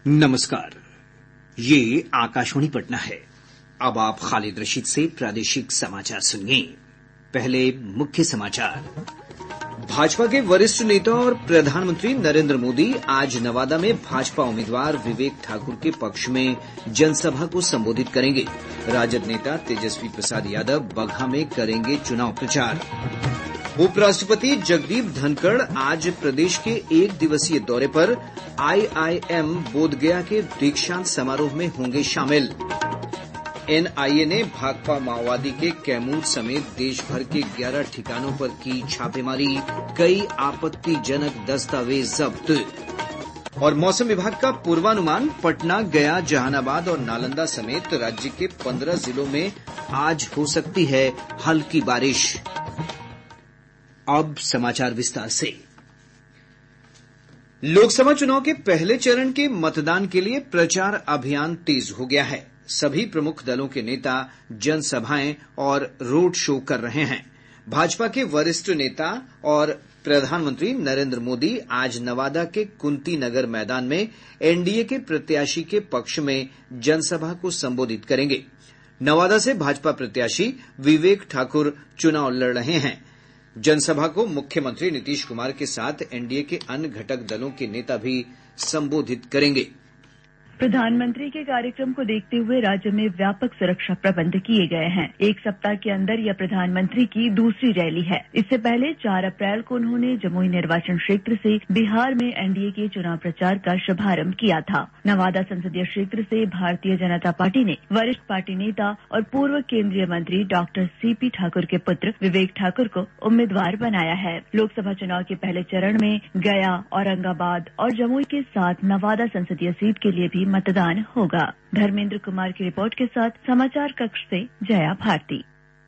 नमस्कार, ये आकाशवाणी पटना है। अब आप खालिद रशीद से प्रादेशिक समाचार सुनिए। पहले मुख्य समाचार। भाजपा के वरिष्ठ नेता और प्रधानमंत्री नरेंद्र मोदी आज नवादा में भाजपा उम्मीदवार विवेक ठाकुर के पक्ष में जनसभा को संबोधित करेंगे। राजद नेता तेजस्वी प्रसाद यादव बगहा में करेंगे चुनाव प्रचार। उपराष्ट्रपति जगदीप धनखड़ आज प्रदेश के एक दिवसीय दौरे पर IIM बोधगया के दीक्षांत समारोह में होंगे शामिल। NIA ने भाकपा माओवादी के कैमूर समेत देश भर के 11 ठिकानों पर की छापेमारी, कई आपत्तिजनक दस्तावेज जब्त। और मौसम विभाग का पूर्वानुमान, पटना, गया, जहानाबाद और नालंदा समेत राज्य के 15 जिलों में आज हो सकती है हल्की बारिश। अब समाचार विस्तार से। लोकसभा चुनाव के पहले चरण के मतदान के लिए प्रचार अभियान तेज हो गया है। सभी प्रमुख दलों के नेता जनसभाएं और रोड शो कर रहे हैं। भाजपा के वरिष्ठ नेता और प्रधानमंत्री नरेंद्र मोदी आज नवादा के कुंती नगर मैदान में एनडीए के प्रत्याशी के पक्ष में जनसभा को संबोधित करेंगे। नवादा से भाजपा प्रत्याशी विवेक ठाकुर चुनाव लड़ रहे हैं। जनसभा को मुख्यमंत्री नीतीश कुमार के साथ एनडीए के अन्य घटक दलों के नेता भी संबोधित करेंगे। प्रधानमंत्री के कार्यक्रम को देखते हुए राज्य में व्यापक सुरक्षा प्रबंध किए गए हैं। एक सप्ताह के अंदर यह प्रधानमंत्री की दूसरी रैली है। इससे पहले 4 अप्रैल को उन्होंने जमुई निर्वाचन क्षेत्र से बिहार में एनडीए के चुनाव प्रचार का शुभारंभ किया था। नवादा संसदीय क्षेत्र से भारतीय जनता पार्टी ने वरिष्ठ पार्टी नेता और पूर्व केंद्रीय मंत्री डॉक्टर CP ठाकुर के पुत्र विवेक ठाकुर को उम्मीदवार बनाया है। लोकसभा चुनाव के पहले चरण में गया, औरंगाबाद और जमुई के साथ नवादा संसदीय सीट के लिए भी मतदान होगा। धर्मेंद्र कुमार की रिपोर्ट के साथ समाचार कक्ष से जया भारती।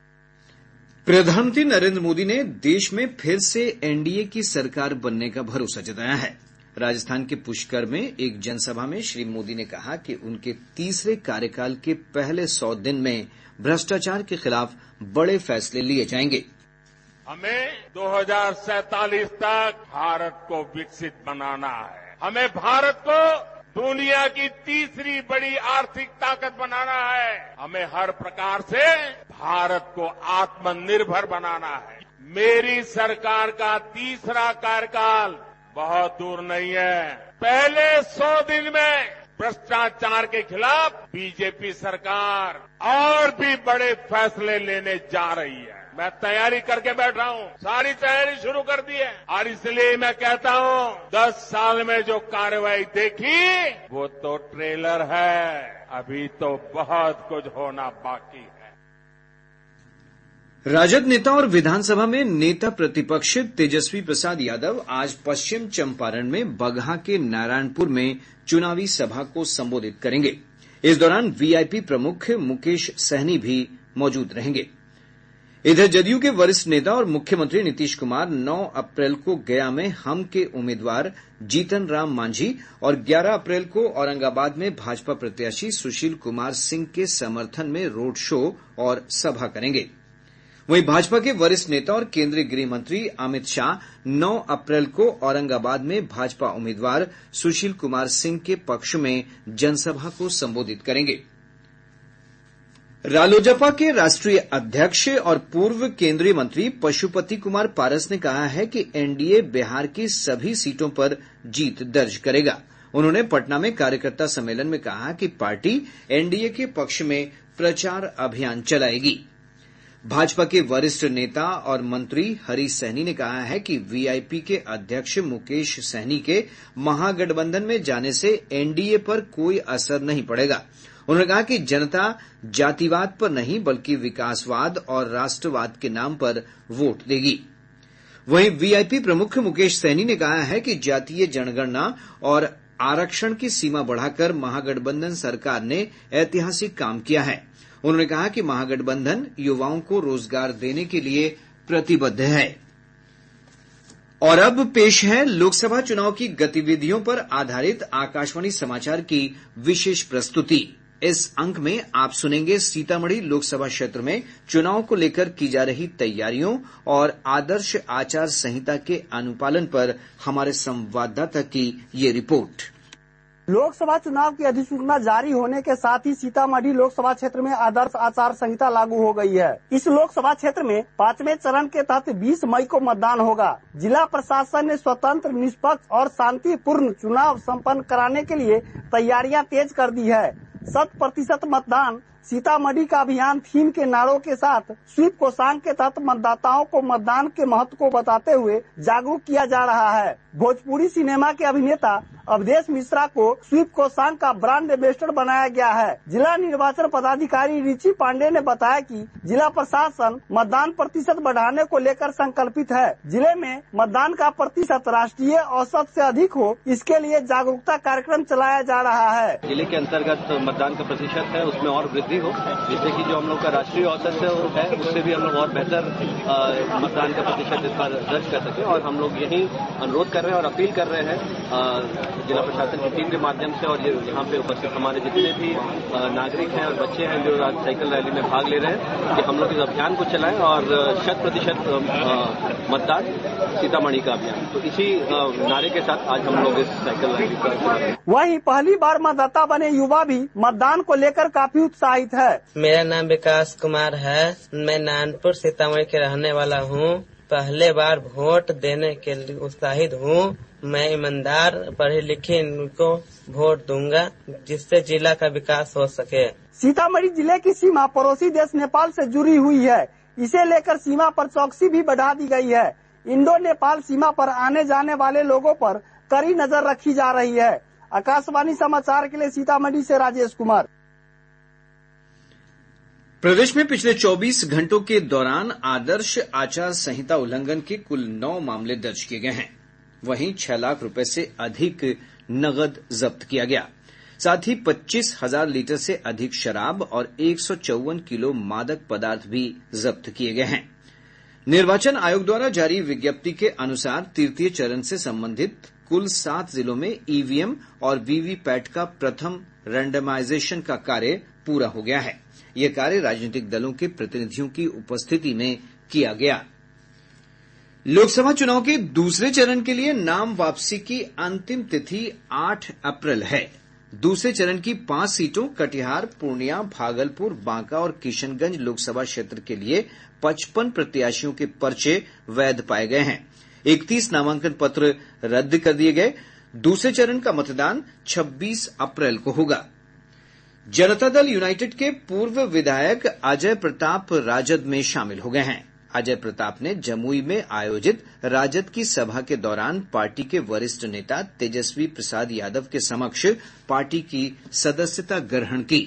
प्रधानमंत्री नरेंद्र मोदी ने देश में फिर से एनडीए की सरकार बनने का भरोसा जताया है। राजस्थान के पुष्कर में एक जनसभा में श्री मोदी ने कहा कि उनके तीसरे कार्यकाल के पहले 100 दिन में भ्रष्टाचार के खिलाफ बड़े फैसले लिए जाएंगे। हमें 2047 तक भारत को विकसित बनाना है। हमें भारत को दुनिया की तीसरी बड़ी आर्थिक ताकत बनाना है। हमें हर प्रकार से भारत को आत्मनिर्भर बनाना है। मेरी सरकार का तीसरा कार्यकाल बहुत दूर नहीं है। पहले 100 दिन में भ्रष्टाचार के खिलाफ बीजेपी सरकार और भी बड़े फैसले लेने जा रही है। मैं तैयारी करके बैठा हूं, सारी तैयारी शुरू कर दी है और इसलिए मैं कहता हूं 10 साल में जो कार्रवाई देखी वो तो ट्रेलर है, अभी तो बहुत कुछ होना बाकी है। राजद नेता और विधानसभा में नेता प्रतिपक्ष तेजस्वी प्रसाद यादव आज पश्चिम चंपारण में बगहा के नारायणपुर में चुनावी सभा को संबोधित करेंगे। इस दौरान वीआईपी प्रमुख मुकेश सहनी भी मौजूद रहेंगे। इधर जदयू के वरिष्ठ नेता और मुख्यमंत्री नीतीश कुमार 9 अप्रैल को गया में हम के उम्मीदवार जीतन राम मांझी और 11 अप्रैल को औरंगाबाद में भाजपा प्रत्याशी सुशील कुमार सिंह के समर्थन में रोड शो और सभा करेंगे। वहीं भाजपा के वरिष्ठ नेता और केंद्रीय गृह मंत्री अमित शाह 9 अप्रैल को औरंगाबाद में भाजपा उम्मीदवार सुशील कुमार सिंह के पक्ष में जनसभा को संबोधित करेंगे। रालोजपा के राष्ट्रीय अध्यक्ष और पूर्व केंद्रीय मंत्री पशुपति कुमार पारस ने कहा है कि एनडीए बिहार की सभी सीटों पर जीत दर्ज करेगा। उन्होंने पटना में कार्यकर्ता सम्मेलन में कहा कि पार्टी एनडीए के पक्ष में प्रचार अभियान चलाएगी। भाजपा के वरिष्ठ नेता और मंत्री हरीश सहनी ने कहा है कि वीआईपी के अध्यक्ष मुकेश सहनी के महागठबंधन में जाने से एनडीए पर कोई असर नहीं पड़ेगा। उन्होंने कहा कि जनता जातिवाद पर नहीं बल्कि विकासवाद और राष्ट्रवाद के नाम पर वोट देगी। वहीं वीआईपी प्रमुख मुकेश सहनी ने कहा है कि जातीय जनगणना और आरक्षण की सीमा बढ़ाकर महागठबंधन सरकार ने ऐतिहासिक काम किया है। उन्होंने कहा कि महागठबंधन युवाओं को रोजगार देने के लिए प्रतिबद्ध है। और अब पेश है लोकसभा चुनाव की गतिविधियों पर आधारित आकाशवाणी समाचार की विशेष प्रस्तुति। इस अंक में आप सुनेंगे सीतामढ़ी लोकसभा क्षेत्र में चुनाव को लेकर की जा रही तैयारियों और आदर्श आचार संहिता के अनुपालन पर हमारे संवाददाता की ये रिपोर्ट। लोकसभा चुनाव की अधिसूचना जारी होने के साथ ही सीतामढ़ी लोकसभा क्षेत्र में आदर्श आचार संहिता लागू हो गई है। इस लोकसभा क्षेत्र में 5वें चरण के तहत 20 मई को मतदान होगा। जिला प्रशासन ने स्वतंत्र, निष्पक्ष और शांतिपूर्ण चुनाव संपन्न कराने के लिए तैयारियां तेज कर दी है। 100% मतदान सीतामढ़ी का अभियान थीम के नारों के साथ स्वीप कोषांग के तहत मतदाताओं को मतदान के महत्व को बताते हुए जागरूक किया जा रहा है। भोजपुरी सिनेमा के अभिनेता अवधेश मिश्रा को स्वीप कोषांग का ब्रांड एम्बेसडर बनाया गया है। जिला निर्वाचन पदाधिकारी रिची पांडे ने बताया कि जिला प्रशासन मतदान प्रतिशत बढ़ाने को लेकर संकल्पित है। जिले में मतदान का प्रतिशत राष्ट्रीय औसत से अधिक हो, इसके लिए जागरूकता कार्यक्रम चलाया जा रहा है। जिले के अंतर्गत मतदान का प्रतिशत है उसमें और वृद्धि हो, जिससे कि जो हम लोग का राष्ट्रीय औसत है उससे भी हम लोग और बेहतर मतदान का प्रतिशत इस बार दर्ज कर सके। और हम लोग यही अनुरोध कर रहे हैं और अपील कर रहे हैं जिला प्रशासन की टीम के माध्यम से और यहाँ पे उपस्थित हमारे जितने भी नागरिक हैं और बच्चे हैं जो आज साइकिल रैली में भाग ले रहे हैं कि हम लोग इस अभियान को चलाएं और 100% मतदान सीतामढ़ी का अभियान। तो इसी नारे के साथ आज हम लोग इस साइकिल रैली पर। वहीं पहली बार मतदाता बने युवा भी मतदान को लेकर काफी उत्साहित है। मेरा नाम विकास कुमार है। मैं नानपुर सीतामढ़ी के रहने वाला हूँ। पहले बार वोट देने के लिए उत्साहित हूँ। मैं ईमानदार पढ़े लिखे इनको वोट दूंगा जिससे जिला का विकास हो सके। सीतामढ़ी जिले की सीमा पड़ोसी देश नेपाल से जुड़ी हुई है। इसे लेकर सीमा पर चौकसी भी बढ़ा दी गई है। इंडो नेपाल सीमा पर आने जाने वाले लोगों पर कड़ी नजर रखी जा रही है। आकाशवाणी समाचार के लिए सीतामढ़ी से राजेश कुमार। प्रदेश में पिछले 24 घंटों के दौरान आदर्श आचार संहिता उल्लंघन के कुल 9 मामले दर्ज किए गए हैं। वहीं 6 लाख रुपए से अधिक नगद जब्त किया गया। साथ ही 25,000 लीटर से अधिक शराब और 154 किलो मादक पदार्थ भी जब्त किए गए हैं। निर्वाचन आयोग द्वारा जारी विज्ञप्ति के अनुसार तृतीय चरण से संबंधित कुल 7 जिलों में ईवीएम और वीवीपैट का प्रथम रैंडमाइजेशन का कार्य पूरा हो गया है। यह कार्य राजनीतिक दलों के प्रतिनिधियों की उपस्थिति में किया गया। लोकसभा चुनाव के दूसरे चरण के लिए नाम वापसी की अंतिम तिथि 8 अप्रैल है। दूसरे चरण की 5 सीटों कटिहार, पूर्णिया, भागलपुर, बांका और किशनगंज लोकसभा क्षेत्र के लिए 55 प्रत्याशियों के पर्चे वैध पाए गए हैं। 31 नामांकन पत्र रद्द कर दिए गए। दूसरे चरण का मतदान 26 अप्रैल को होगा। जनता दल यूनाइटेड के पूर्व विधायक अजय प्रताप राजद में शामिल हो गए हैं। अजय प्रताप ने जमुई में आयोजित राजद की सभा के दौरान पार्टी के वरिष्ठ नेता तेजस्वी प्रसाद यादव के समक्ष पार्टी की सदस्यता ग्रहण की।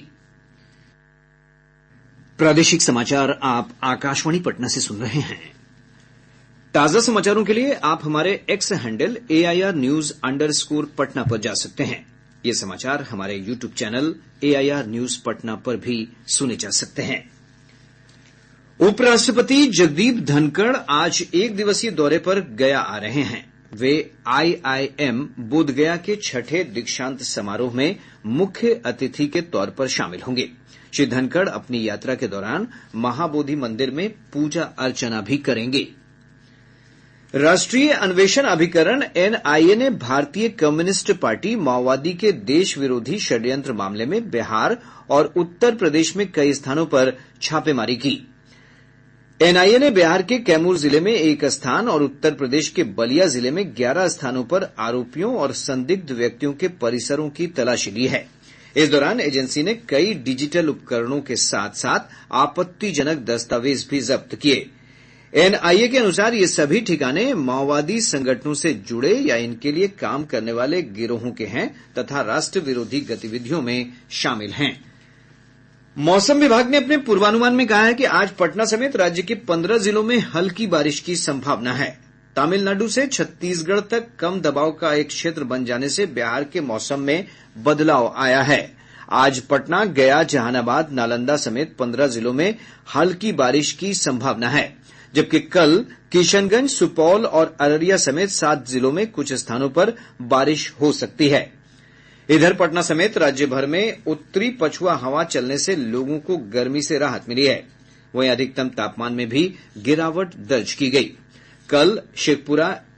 प्रादेशिक समाचार आप आकाशवाणी पटना से सुन रहे हैं। ताजा समाचारों के लिए आप हमारे X handle AIR News_ Patna पर जा सकते हैं। ये समाचार हमारे YouTube channel AIR News Patna पर भी सुने जा सकते हैं। उपराष्ट्रपति जगदीप धनखड़ आज 1 दिवसीय दौरे पर गया आ रहे हैं। वे IIM बोधगया के 6ठे दीक्षांत समारोह में मुख्य अतिथि के तौर पर शामिल होंगे। श्री धनखड़ अपनी यात्रा के दौरान महाबोधि मंदिर में पूजा अर्चना भी करेंगे। राष्ट्रीय अन्वेषण अभिकरण NIA ने भारतीय कम्युनिस्ट पार्टी माओवादी के देश विरोधी षड्यंत्र मामले में बिहार और उत्तर प्रदेश में कई स्थानों पर छापेमारी की। NIA ने बिहार के कैमूर जिले में 1 स्थान और उत्तर प्रदेश के बलिया जिले में 11 स्थानों पर आरोपियों और संदिग्ध व्यक्तियों के परिसरों की तलाशी ली है। इस दौरान एजेंसी ने कई डिजिटल उपकरणों के साथ साथ आपत्तिजनक दस्तावेज भी जब्त किए। NIA के अनुसार ये सभी ठिकाने माओवादी संगठनों से जुड़े या इनके लिए काम करने वाले गिरोहों के हैं तथा राष्ट्र विरोधी गतिविधियों में शामिल हैं। मौसम विभाग ने अपने पूर्वानुमान में कहा है कि आज पटना समेत राज्य के 15 जिलों में हल्की बारिश की संभावना है। तमिलनाडु से छत्तीसगढ़ तक कम दबाव का एक क्षेत्र बन जाने से बिहार के मौसम में बदलाव आया है। आज पटना, गया, जहानाबाद, नालंदा समेत 15 जिलों में हल्की बारिश की संभावना है, जबकि कल किशनगंज, सुपौल और अररिया समेत 7 जिलों में कुछ स्थानों पर बारिश हो सकती है। इधर पटना समेत राज्य भर में उत्तरी पछुआ हवा चलने से लोगों को गर्मी से राहत मिली है। वहीं अधिकतम तापमान में भी गिरावट दर्ज की गई। कल शेखपुरा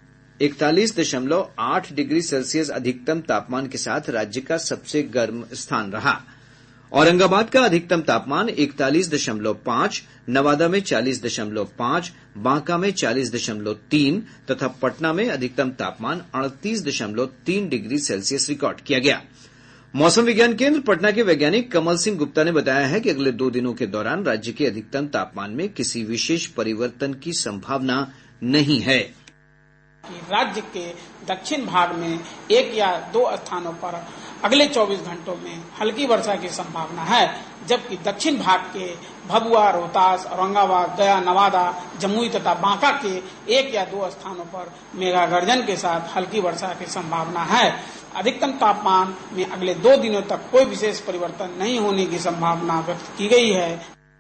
41.8 डिग्री सेल्सियस अधिकतम तापमान के साथ राज्य का सबसे गर्म स्थान रहा। औरंगाबाद का अधिकतम तापमान 41.5, नवादा में 40.5, बांका में 40.3 तथा पटना में अधिकतम तापमान 38.3 डिग्री सेल्सियस रिकॉर्ड किया गया। मौसम विज्ञान केंद्र पटना के वैज्ञानिक कमल सिंह गुप्ता ने बताया है कि अगले 2 दिनों के दौरान राज्य के अधिकतम तापमान में किसी विशेष परिवर्तन की संभावना नहीं है। राज्य के दक्षिण भाग में 1 या 2 स्थानों पर अगले 24 घंटों में हल्की वर्षा की संभावना है, जबकि दक्षिण भाग के भभुआ, रोहतास, औरंगाबाद, गया, नवादा, जमुई तथा बांका के 1 या 2 स्थानों पर मेघा गर्जन के साथ हल्की वर्षा की संभावना है। अधिकतम तापमान में अगले 2 दिनों तक कोई विशेष परिवर्तन नहीं होने की संभावना व्यक्त की गई है।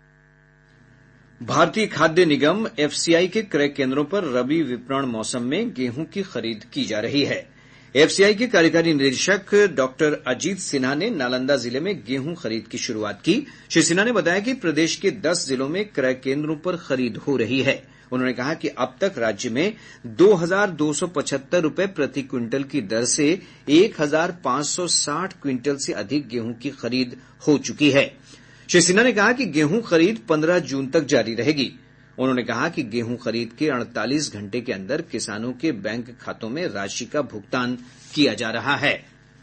भारतीय खाद्य निगम एफसीआई के क्रय केंद्रों पर रबी विपणन मौसम में गेहूं की खरीद की जा रही है। एफसीआई के कार्यकारी निदेशक डॉक्टर अजीत सिन्हा ने नालंदा जिले में गेहूं खरीद की शुरुआत की। श्री सिन्हा ने बताया कि प्रदेश के 10 जिलों में क्रय केंद्रों पर खरीद हो रही है। उन्होंने कहा कि अब तक राज्य में 2,275 रूपये प्रति क्विंटल की दर से 1,560 क्विंटल से अधिक गेहूं की खरीद हो चुकी है। श्री सिन्हा ने कहा कि गेहूं खरीद 15 जून तक जारी रहेगी। उन्होंने कहा कि गेहूं खरीद के 48 घंटे के अंदर किसानों के बैंक खातों में राशि का भुगतान किया जा रहा है।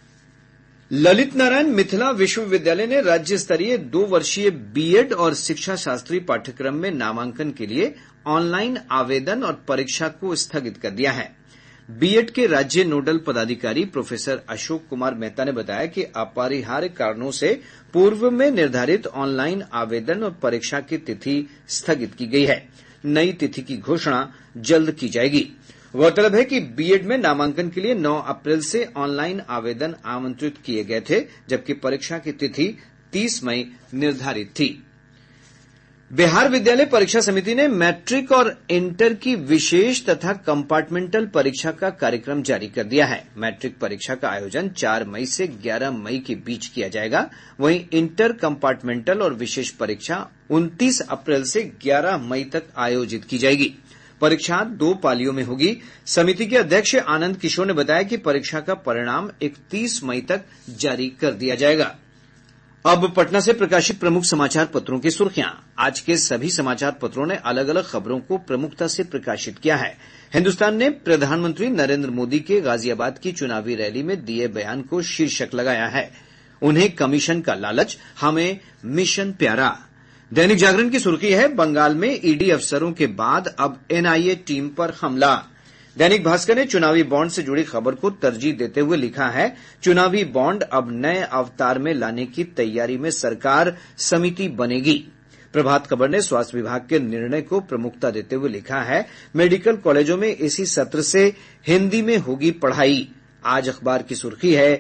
ललित नारायण मिथिला विश्वविद्यालय ने राज्य स्तरीय 2 वर्षीय बीएड और शिक्षा शास्त्री पाठ्यक्रम में नामांकन के लिए ऑनलाइन आवेदन और परीक्षा को स्थगित कर दिया है। बीएड के राज्य नोडल पदाधिकारी प्रोफेसर अशोक कुमार मेहता ने बताया कि अपरिहार्य कारणों से पूर्व में निर्धारित ऑनलाइन आवेदन और परीक्षा की तिथि स्थगित की गई है। नई तिथि की घोषणा जल्द की जाएगी। गौरतलब है कि बीएड में नामांकन के लिए 9 अप्रैल से ऑनलाइन आवेदन आमंत्रित किए गए थे, जबकि परीक्षा की तिथि 30 मई निर्धारित थी। बिहार विद्यालय परीक्षा समिति ने मैट्रिक और इंटर की विशेष तथा कंपार्टमेंटल परीक्षा का कार्यक्रम जारी कर दिया है। मैट्रिक परीक्षा का आयोजन 4 मई से 11 मई के बीच किया जाएगा। वहीं इंटर कंपार्टमेंटल और विशेष परीक्षा 29 अप्रैल से 11 मई तक आयोजित की जाएगी। परीक्षा 2 पालियों में होगी। समिति के अध्यक्ष आनंद किशोर ने बताया कि परीक्षा का परिणाम 31 मई तक जारी कर दिया जाएगा। अब पटना से प्रकाशित प्रमुख समाचार पत्रों की सुर्खियां। आज के सभी समाचार पत्रों ने अलग अलग खबरों को प्रमुखता से प्रकाशित किया है। हिन्दुस्तान ने प्रधानमंत्री नरेंद्र मोदी के गाजियाबाद की चुनावी रैली में दिए बयान को शीर्षक लगाया है, उन्हें कमीशन का लालच, हमें मिशन प्यारा। दैनिक जागरण की सुर्खी है, बंगाल में ईडी अफसरों के बाद अब एनआईए टीम पर हमला। दैनिक भास्कर ने चुनावी बॉन्ड से जुड़ी खबर को तरजीह देते हुए लिखा है, चुनावी बॉन्ड अब नए अवतार में लाने की तैयारी में सरकार, समिति बनेगी। प्रभात खबर ने स्वास्थ्य विभाग के निर्णय को प्रमुखता देते हुए लिखा है, मेडिकल कॉलेजों में इसी सत्र से हिन्दी में होगी पढ़ाई। आज अखबार की सुर्खी है,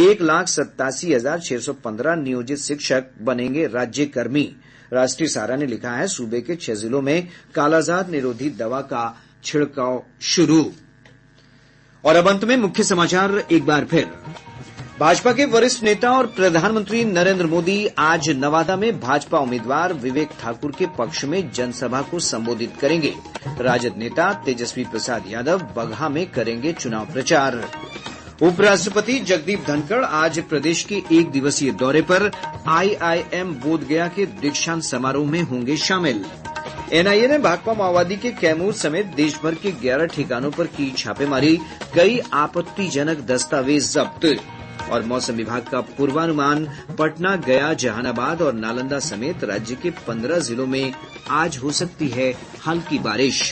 1,87,615 नियोजित शिक्षक बनेंगे राज्य कर्मी। राष्ट्रीय सहारा ने लिखा है, सूबे के 6 जिलों में कालाजार निरोधी दवा का छिड़काव शुरू। और अब अंत में मुख्य समाचार एक बार फिर। भाजपा के वरिष्ठ नेता और प्रधानमंत्री नरेंद्र मोदी आज नवादा में भाजपा उम्मीदवार विवेक ठाकुर के पक्ष में जनसभा को संबोधित करेंगे। राजद नेता तेजस्वी प्रसाद यादव बगहा में करेंगे चुनाव प्रचार। उपराष्ट्रपति जगदीप धनखड़ आज प्रदेश के 1 दिवसीय दौरे पर आईआईएम बोधगया के दीक्षांत समारोह में होंगे शामिल। एनआईए ने भाकपा माओवादी के कैमूर समेत देश भर के 11 ठिकानों पर की छापेमारी, कई आपत्तिजनक दस्तावेज जब्त। और मौसम विभाग का पूर्वानुमान, पटना, गया, जहानाबाद और नालंदा समेत राज्य के 15 जिलों में आज हो सकती है हल्की बारिश।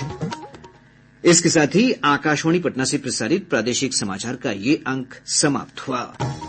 इसके साथ ही आकाशवाणी पटना से प्रसारित प्रादेशिक समाचार का ये अंक समाप्त हुआ।